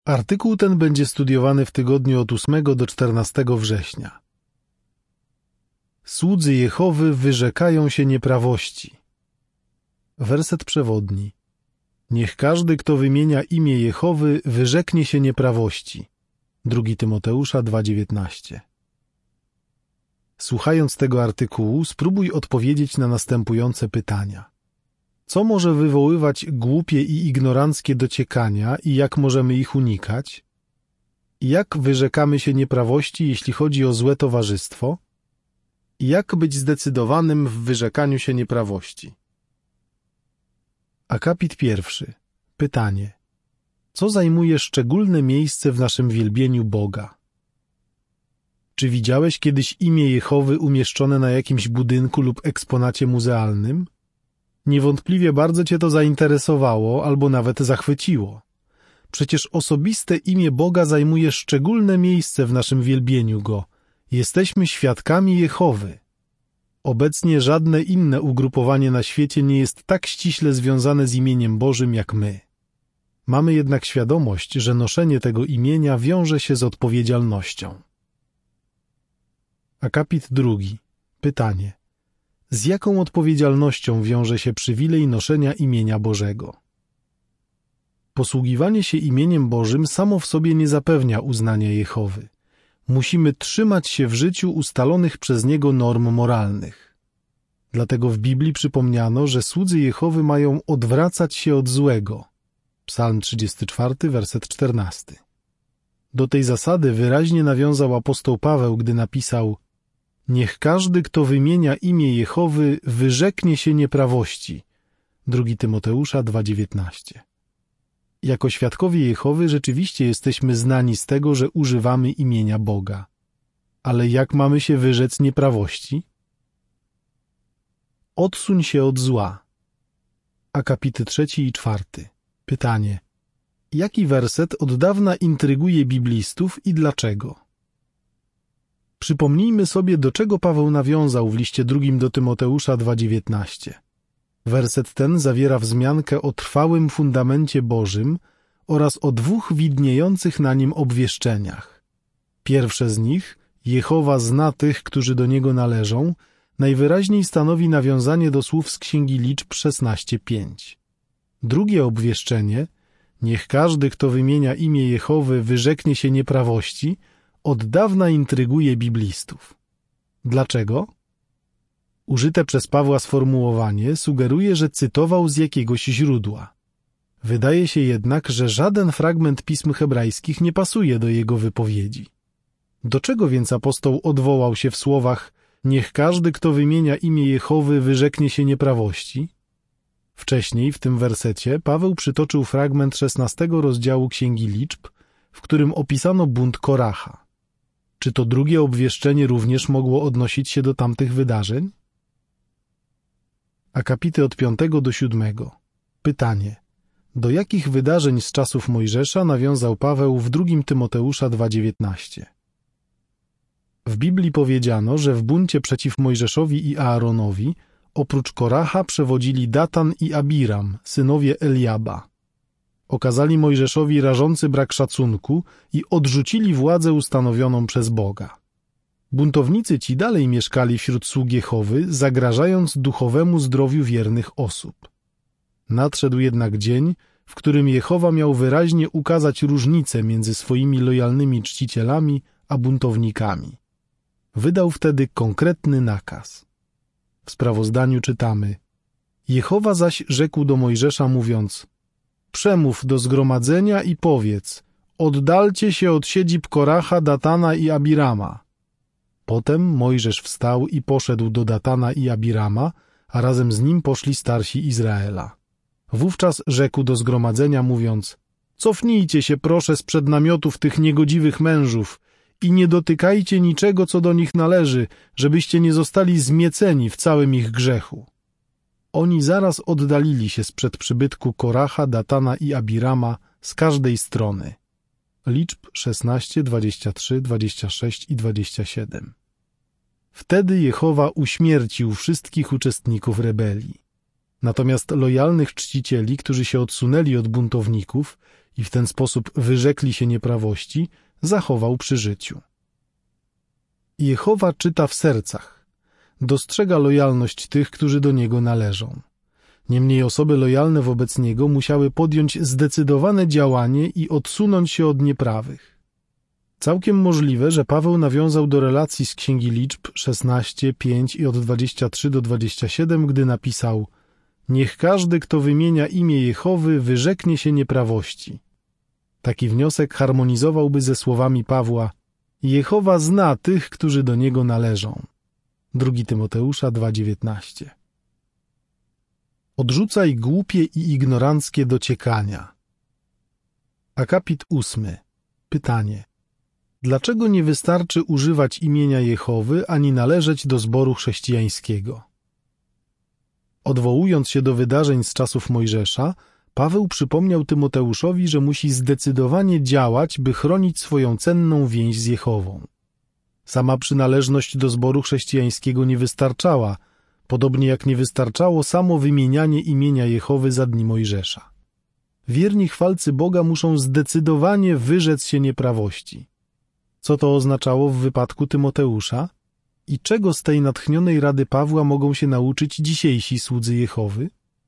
Artykuł ten będzie studiowany w tygodniu od 8 do 14 września. Słudzy Jehowy wyrzekają się nieprawości. Werset przewodni. Niech każdy, kto wymienia imię Jehowy, wyrzeknie się nieprawości. 2 Tymoteusza 2,19. Słuchając tego artykułu, spróbuj odpowiedzieć na następujące pytania. Co może wywoływać głupie i ignoranckie dociekania i jak możemy ich unikać? Jak wyrzekamy się nieprawości, jeśli chodzi o złe towarzystwo? Jak być zdecydowanym w wyrzekaniu się nieprawości? Akapit 1. Pytanie. Co zajmuje szczególne miejsce w naszym wielbieniu Boga? Czy widziałeś kiedyś imię Jehowy umieszczone na jakimś budynku lub eksponacie muzealnym? Niewątpliwie bardzo cię to zainteresowało albo nawet zachwyciło. Przecież osobiste imię Boga zajmuje szczególne miejsce w naszym wielbieniu Go. Jesteśmy świadkami Jehowy. Obecnie żadne inne ugrupowanie na świecie nie jest tak ściśle związane z imieniem Bożym jak my. Mamy jednak świadomość, że noszenie tego imienia wiąże się z odpowiedzialnością. Akapit 2. Pytanie. Z jaką odpowiedzialnością wiąże się przywilej noszenia imienia Bożego? Posługiwanie się imieniem Bożym samo w sobie nie zapewnia uznania Jehowy. Musimy trzymać się w życiu ustalonych przez Niego norm moralnych. Dlatego w Biblii przypomniano, że słudzy Jehowy mają odwracać się od złego. Psalm 34, werset 14. Do tej zasady wyraźnie nawiązał apostoł Paweł, gdy napisał: Niech każdy, kto wymienia imię Jehowy, wyrzeknie się nieprawości. 2 Tymoteusza 2,19. Jako świadkowie Jehowy rzeczywiście jesteśmy znani z tego, że używamy imienia Boga. Ale jak mamy się wyrzec nieprawości? Odsuń się od zła. Akapity 3 i 4. Pytanie. Jaki werset od dawna intryguje biblistów i dlaczego? Przypomnijmy sobie, do czego Paweł nawiązał w liście 2 do Tymoteusza 2,19. Werset ten zawiera wzmiankę o trwałym fundamencie Bożym oraz o dwóch widniejących na nim obwieszczeniach. Pierwsze z nich, Jehowa zna tych, którzy do Niego należą, najwyraźniej stanowi nawiązanie do słów z Księgi Liczb 16:5. Drugie obwieszczenie, niech każdy, kto wymienia imię Jehowy, wyrzeknie się nieprawości, od dawna intryguje biblistów. Dlaczego? Użyte przez Pawła sformułowanie sugeruje, że cytował z jakiegoś źródła. Wydaje się jednak, że żaden fragment pism hebrajskich nie pasuje do jego wypowiedzi. Do czego więc apostoł odwołał się w słowach niech każdy, kto wymienia imię Jehowy, wyrzeknie się nieprawości? Wcześniej w tym wersecie Paweł przytoczył fragment 16 rozdziału Księgi Liczb, w którym opisano bunt Koracha. Czy to drugie obwieszczenie również mogło odnosić się do tamtych wydarzeń? Akapity od 5 do 7. Pytanie. Do jakich wydarzeń z czasów Mojżesza nawiązał Paweł w 2 Tymoteusza 2,19? W Biblii powiedziano, że w buncie przeciw Mojżeszowi i Aaronowi oprócz Koracha przewodzili Datan i Abiram, synowie Eliaba. Okazali Mojżeszowi rażący brak szacunku i odrzucili władzę ustanowioną przez Boga. Buntownicy ci dalej mieszkali wśród sług Jehowy, zagrażając duchowemu zdrowiu wiernych osób. Nadszedł jednak dzień, w którym Jehowa miał wyraźnie ukazać różnicę między swoimi lojalnymi czcicielami a buntownikami. Wydał wtedy konkretny nakaz. W sprawozdaniu czytamy: Jehowa zaś rzekł do Mojżesza, mówiąc: przemów do zgromadzenia i powiedz: oddalcie się od siedzib Koracha, Datana i Abirama. Potem Mojżesz wstał i poszedł do Datana i Abirama, a razem z nim poszli starsi Izraela. Wówczas rzekł do zgromadzenia, mówiąc: cofnijcie się proszę sprzed namiotów tych niegodziwych mężów i nie dotykajcie niczego, co do nich należy, żebyście nie zostali zmieceni w całym ich grzechu. Oni zaraz oddalili się sprzed przybytku Koracha, Datana i Abirama z każdej strony. Liczb 16, 23, 26 i 27. Wtedy Jehowa uśmiercił wszystkich uczestników rebelii. Natomiast lojalnych czcicieli, którzy się odsunęli od buntowników i w ten sposób wyrzekli się nieprawości, zachował przy życiu. Jehowa czyta w sercach. Dostrzega lojalność tych, którzy do Niego należą. Niemniej osoby lojalne wobec Niego musiały podjąć zdecydowane działanie i odsunąć się od nieprawych. Całkiem możliwe, że Paweł nawiązał do relacji z Księgi Liczb 16, 5 i od 23 do 27, gdy napisał: niech każdy, kto wymienia imię Jehowy, wyrzeknie się nieprawości. Taki wniosek harmonizowałby ze słowami Pawła: Jehowa zna tych, którzy do Niego należą. 2 Tymoteusza 2,19. Odrzucaj głupie i ignoranckie dociekania. Akapit 8. Pytanie. Dlaczego nie wystarczy używać imienia Jehowy, ani należeć do zboru chrześcijańskiego? Odwołując się do wydarzeń z czasów Mojżesza, Paweł przypomniał Tymoteuszowi, że musi zdecydowanie działać, by chronić swoją cenną więź z Jehową. Sama przynależność do zboru chrześcijańskiego nie wystarczała, podobnie jak nie wystarczało samo wymienianie imienia Jehowy za dni Mojżesza. Wierni chwalcy Boga muszą zdecydowanie wyrzec się nieprawości. Co to oznaczało w wypadku Tymoteusza? I czego z tej natchnionej rady Pawła mogą się nauczyć dzisiejsi słudzy Jehowy?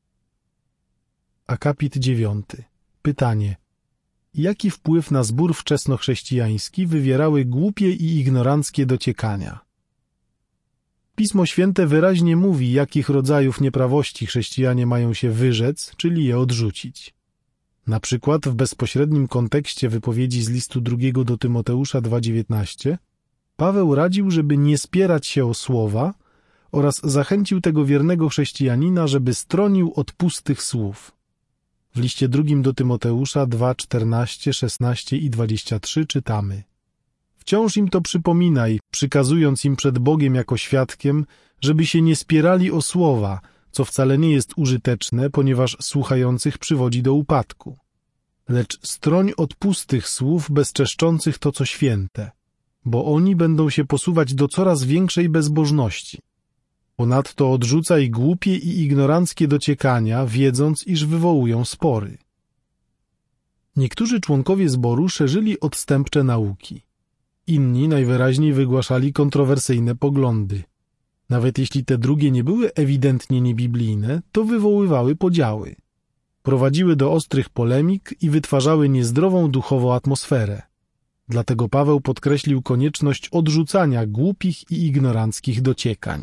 Akapit 9. Pytanie. Jaki wpływ na zbór wczesnochrześcijański wywierały głupie i ignoranckie dociekania? Pismo Święte wyraźnie mówi, jakich rodzajów nieprawości chrześcijanie mają się wyrzec, czyli je odrzucić. Na przykład w bezpośrednim kontekście wypowiedzi z listu 2 do Tymoteusza 2,19 Paweł radził, żeby nie spierać się o słowa oraz zachęcił tego wiernego chrześcijanina, żeby stronił od pustych słów. W liście 2 do Tymoteusza 2,14, 16 i 23 czytamy: wciąż im to przypominaj, przykazując im przed Bogiem jako świadkiem, żeby się nie spierali o słowa, co wcale nie jest użyteczne, ponieważ słuchających przywodzi do upadku. Lecz stroń od pustych słów bezczeszczących to, co święte, bo oni będą się posuwać do coraz większej bezbożności. Ponadto odrzucaj głupie i ignoranckie dociekania, wiedząc, iż wywołują spory. Niektórzy członkowie zboru szerzyli odstępcze nauki. Inni najwyraźniej wygłaszali kontrowersyjne poglądy. Nawet jeśli te drugie nie były ewidentnie niebiblijne, to wywoływały podziały. Prowadziły do ostrych polemik i wytwarzały niezdrową duchowo atmosferę. Dlatego Paweł podkreślił konieczność odrzucania głupich i ignoranckich dociekań.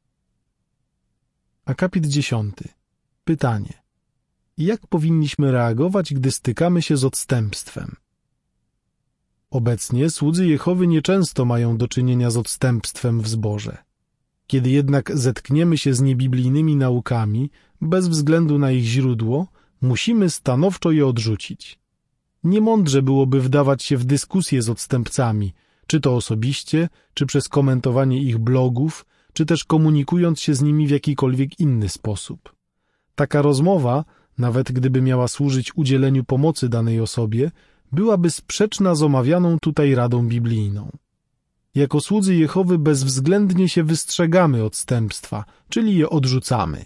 Akapit 10. Pytanie. Jak powinniśmy reagować, gdy stykamy się z odstępstwem? Obecnie słudzy Jehowy nieczęsto mają do czynienia z odstępstwem w zborze. Kiedy jednak zetkniemy się z niebiblijnymi naukami, bez względu na ich źródło, musimy stanowczo je odrzucić. Niemądrze byłoby wdawać się w dyskusję z odstępcami, czy to osobiście, czy przez komentowanie ich blogów, czy też komunikując się z nimi w jakikolwiek inny sposób. Taka rozmowa, nawet gdyby miała służyć udzieleniu pomocy danej osobie, byłaby sprzeczna z omawianą tutaj radą biblijną. Jako słudzy Jehowy bezwzględnie się wystrzegamy odstępstwa, czyli je odrzucamy.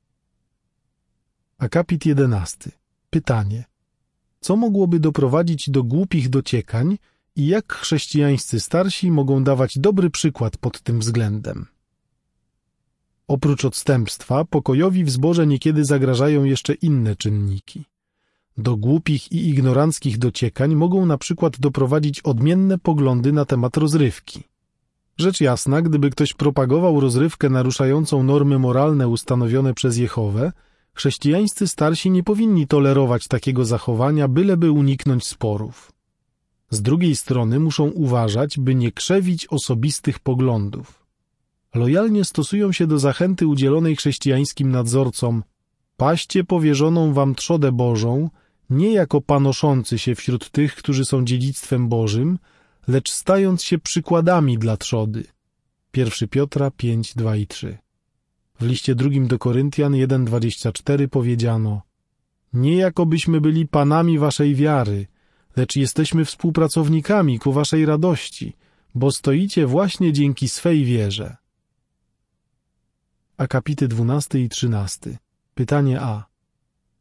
Akapit 11. Pytanie. Co mogłoby doprowadzić do głupich dociekań i jak chrześcijańscy starsi mogą dawać dobry przykład pod tym względem? Oprócz odstępstwa, pokojowi w zborze niekiedy zagrażają jeszcze inne czynniki. Do głupich i ignoranckich dociekań mogą na przykład doprowadzić odmienne poglądy na temat rozrywki. Rzecz jasna, gdyby ktoś propagował rozrywkę naruszającą normy moralne ustanowione przez Jehowę, chrześcijańscy starsi nie powinni tolerować takiego zachowania, byleby uniknąć sporów. Z drugiej strony muszą uważać, by nie krzewić osobistych poglądów. Lojalnie stosują się do zachęty udzielonej chrześcijańskim nadzorcom: paście powierzoną wam trzodę Bożą, nie jako panoszący się wśród tych, którzy są dziedzictwem Bożym, lecz stając się przykładami dla trzody. 1 Piotra 5, 2 i 3. W liście 2 do Koryntian 1,24 powiedziano: nie jakobyśmy byli panami waszej wiary, lecz jesteśmy współpracownikami ku waszej radości, bo stoicie właśnie dzięki swej wierze. Akapity 12 i 13. Pytanie A.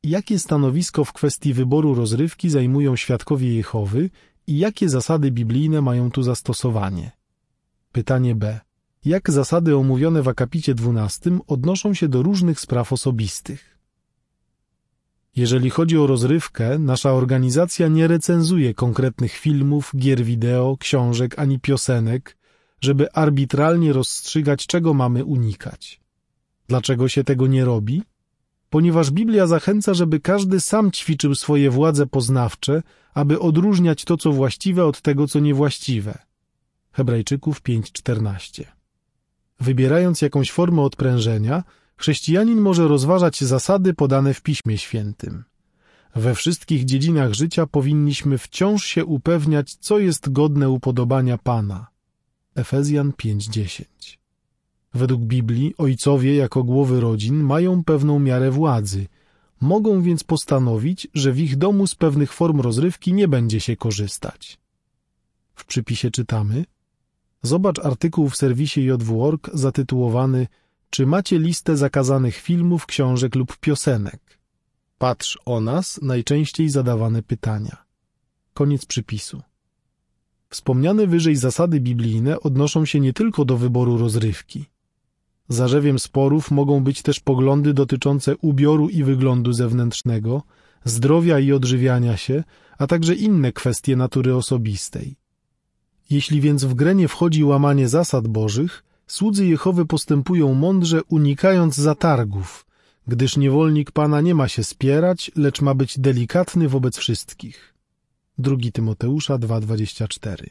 Jakie stanowisko w kwestii wyboru rozrywki zajmują świadkowie Jehowy i jakie zasady biblijne mają tu zastosowanie? Pytanie B. Jak zasady omówione w akapicie 12 odnoszą się do różnych spraw osobistych? Jeżeli chodzi o rozrywkę, nasza organizacja nie recenzuje konkretnych filmów, gier wideo, książek ani piosenek, żeby arbitralnie rozstrzygać, czego mamy unikać. Dlaczego się tego nie robi? Ponieważ Biblia zachęca, żeby każdy sam ćwiczył swoje władze poznawcze, aby odróżniać to, co właściwe, od tego, co niewłaściwe. Hebrajczyków 5:14. Wybierając jakąś formę odprężenia, chrześcijanin może rozważać zasady podane w Piśmie Świętym. We wszystkich dziedzinach życia powinniśmy wciąż się upewniać, co jest godne upodobania Pana. Efezjan 5:10. Według Biblii ojcowie jako głowy rodzin mają pewną miarę władzy. Mogą więc postanowić, że w ich domu z pewnych form rozrywki nie będzie się korzystać. W przypisie czytamy: zobacz artykuł w serwisie JW.org zatytułowany „Czy macie listę zakazanych filmów, książek lub piosenek?” Patrz o nas, najczęściej zadawane pytania. Koniec przypisu. Wspomniane wyżej zasady biblijne odnoszą się nie tylko do wyboru rozrywki. Zarzewiem sporów mogą być też poglądy dotyczące ubioru i wyglądu zewnętrznego, zdrowia i odżywiania się, a także inne kwestie natury osobistej. Jeśli więc w grę nie wchodzi łamanie zasad Bożych, słudzy Jehowy postępują mądrze, unikając zatargów, gdyż niewolnik Pana nie ma się spierać, lecz ma być delikatny wobec wszystkich. 2 Tymoteusza 2:24.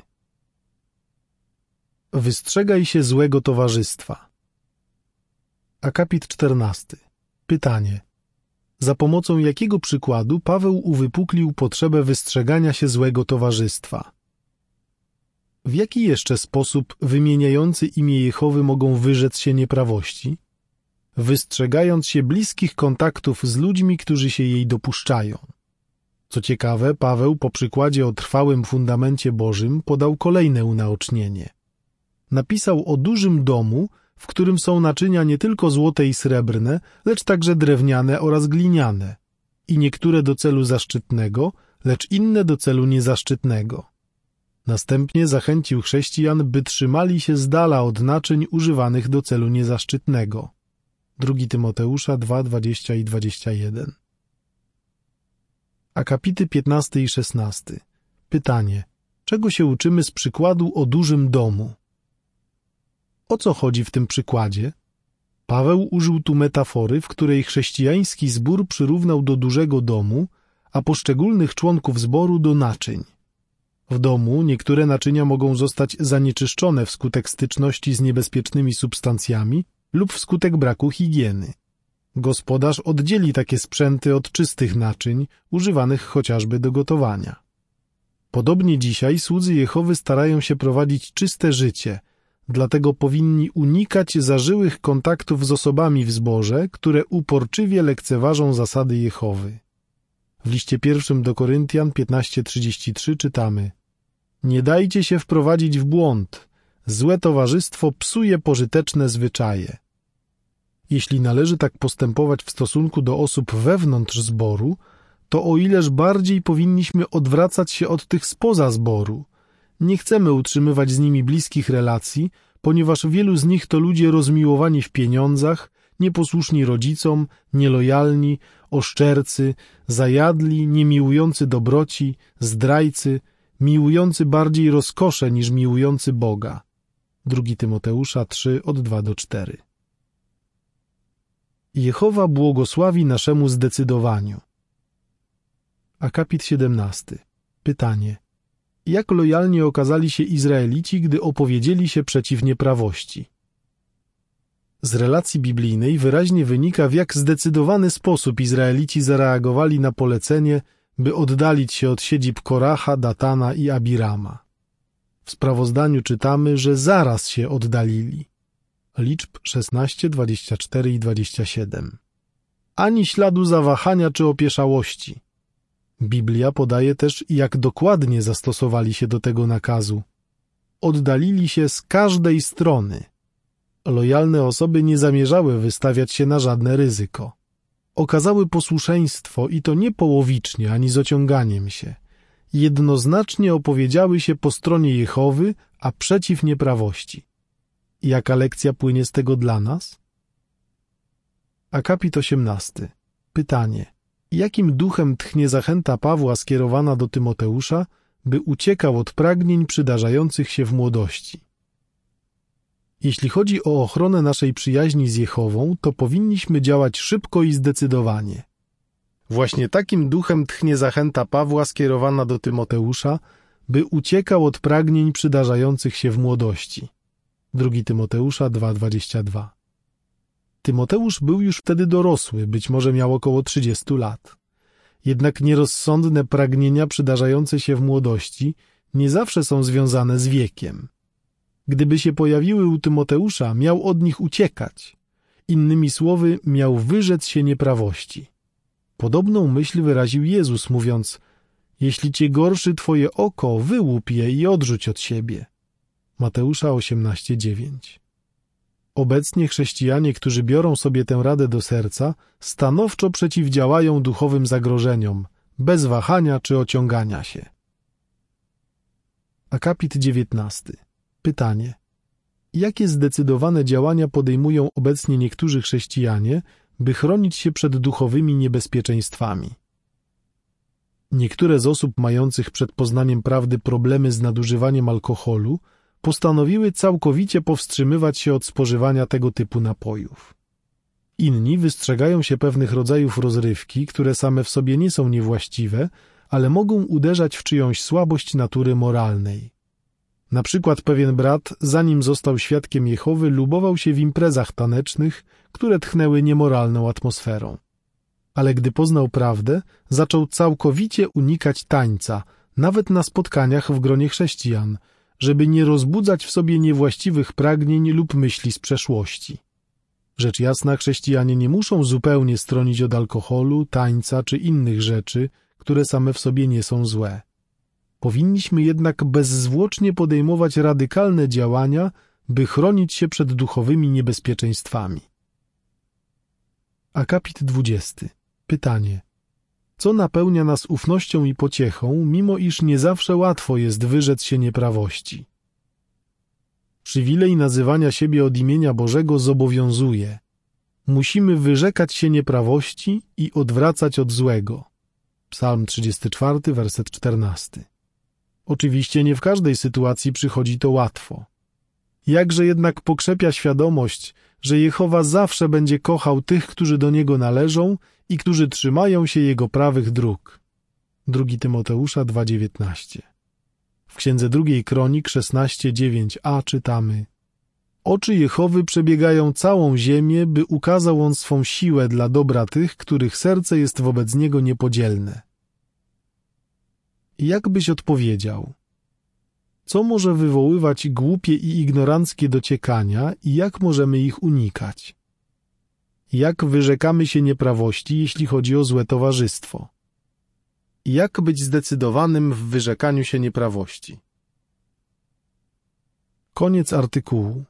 Wystrzegaj się złego towarzystwa. Akapit 14. Pytanie. Za pomocą jakiego przykładu Paweł uwypuklił potrzebę wystrzegania się złego towarzystwa? W jaki jeszcze sposób wymieniający imię Jehowy mogą wyrzec się nieprawości? Wystrzegając się bliskich kontaktów z ludźmi, którzy się jej dopuszczają. Co ciekawe, Paweł po przykładzie o trwałym fundamencie Bożym podał kolejne unaocznienie. Napisał o dużym domu, w którym są naczynia nie tylko złote i srebrne, lecz także drewniane oraz gliniane, i niektóre do celu zaszczytnego, lecz inne do celu niezaszczytnego. Następnie zachęcił chrześcijan, by trzymali się z dala od naczyń używanych do celu niezaszczytnego. 2 Tymoteusza 2:20 i 21. Akapity 15 i 16. Pytanie. Czego się uczymy z przykładu o dużym domu? O co chodzi w tym przykładzie? Paweł użył tu metafory, w której chrześcijański zbór przyrównał do dużego domu, a poszczególnych członków zboru do naczyń. W domu niektóre naczynia mogą zostać zanieczyszczone wskutek styczności z niebezpiecznymi substancjami lub wskutek braku higieny. Gospodarz oddzieli takie sprzęty od czystych naczyń, używanych chociażby do gotowania. Podobnie dzisiaj słudzy Jehowy starają się prowadzić czyste życie, dlatego powinni unikać zażyłych kontaktów z osobami w zborze, które uporczywie lekceważą zasady Jehowy. W liście 1 do Koryntian 15:33 czytamy: Nie dajcie się wprowadzić w błąd, złe towarzystwo psuje pożyteczne zwyczaje. Jeśli należy tak postępować w stosunku do osób wewnątrz zboru, to o ileż bardziej powinniśmy odwracać się od tych spoza zboru. Nie chcemy utrzymywać z nimi bliskich relacji, ponieważ wielu z nich to ludzie rozmiłowani w pieniądzach, nieposłuszni rodzicom, nielojalni, oszczercy, zajadli, niemiłujący dobroci, zdrajcy, miłujący bardziej rozkosze niż miłujący Boga. 2 Tymoteusza 3, od 2 do 4. Jehowa błogosławi naszemu zdecydowaniu. Akapit 17. Pytanie. Jak lojalnie okazali się Izraelici, gdy opowiedzieli się przeciw nieprawości? Z relacji biblijnej wyraźnie wynika, w jak zdecydowany sposób Izraelici zareagowali na polecenie, by oddalić się od siedzib Koracha, Datana i Abirama. W sprawozdaniu czytamy, że zaraz się oddalili. Liczb 16, 24 i 27. Ani śladu zawahania czy opieszałości. Biblia podaje też, jak dokładnie zastosowali się do tego nakazu. Oddalili się z każdej strony. Lojalne osoby nie zamierzały wystawiać się na żadne ryzyko. okazały posłuszeństwo i to nie połowicznie ani z ociąganiem się. Jednoznacznie opowiedziały się po stronie Jehowy, a przeciw nieprawości. Jaka lekcja płynie z tego dla nas? Akapit 18. Pytanie. Jakim duchem tchnie zachęta Pawła skierowana do Tymoteusza, by uciekał od pragnień przydarzających się w młodości? Jeśli chodzi o ochronę naszej przyjaźni z Jehową, to powinniśmy działać szybko i zdecydowanie. Właśnie takim duchem tchnie zachęta Pawła skierowana do Tymoteusza, by uciekał od pragnień przydarzających się w młodości. 2 Tymoteusza 2:22. Tymoteusz był już wtedy dorosły, być może miał około 30 lat. Jednak nierozsądne pragnienia przydarzające się w młodości nie zawsze są związane z wiekiem. Gdyby się pojawiły u Tymoteusza, miał od nich uciekać. Innymi słowy, miał wyrzec się nieprawości. Podobną myśl wyraził Jezus, mówiąc: jeśli cię gorszy twoje oko, wyłup je i odrzuć od siebie. Mateusza 18:9. Obecnie chrześcijanie, którzy biorą sobie tę radę do serca, stanowczo przeciwdziałają duchowym zagrożeniom, bez wahania czy ociągania się. Akapit 19. Pytanie. Jakie zdecydowane działania podejmują obecnie niektórzy chrześcijanie, by chronić się przed duchowymi niebezpieczeństwami? Niektóre z osób mających przed poznaniem prawdy problemy z nadużywaniem alkoholu postanowiły całkowicie powstrzymywać się od spożywania tego typu napojów. Inni wystrzegają się pewnych rodzajów rozrywki, które same w sobie nie są niewłaściwe, ale mogą uderzać w czyjąś słabość natury moralnej. Na przykład pewien brat, zanim został świadkiem Jehowy, lubował się w imprezach tanecznych, które tchnęły niemoralną atmosferą. Ale gdy poznał prawdę, zaczął całkowicie unikać tańca, nawet na spotkaniach w gronie chrześcijan, żeby nie rozbudzać w sobie niewłaściwych pragnień lub myśli z przeszłości. Rzecz jasna, chrześcijanie nie muszą zupełnie stronić od alkoholu, tańca czy innych rzeczy, które same w sobie nie są złe. Powinniśmy jednak bezzwłocznie podejmować radykalne działania, by chronić się przed duchowymi niebezpieczeństwami. Akapit 20. Pytanie. Co napełnia nas ufnością i pociechą, mimo iż nie zawsze łatwo jest wyrzec się nieprawości? Przywilej nazywania siebie od imienia Bożego zobowiązuje. Musimy wyrzekać się nieprawości i odwracać od złego. Psalm 34, werset 14. Oczywiście nie w każdej sytuacji przychodzi to łatwo. Jakże jednak pokrzepia świadomość, że Jehowa zawsze będzie kochał tych, którzy do Niego należą i którzy trzymają się Jego prawych dróg. 2 Tymoteusza 2:19. W księdze 2 Kronik 16:9a czytamy: Oczy Jehowy przebiegają całą ziemię, by ukazał On swą siłę dla dobra tych, których serce jest wobec Niego niepodzielne. Jak byś odpowiedział? Co może wywoływać głupie i ignoranckie dociekania i jak możemy ich unikać? Jak wyrzekamy się nieprawości, jeśli chodzi o złe towarzystwo? Jak być zdecydowanym w wyrzekaniu się nieprawości? Koniec artykułu.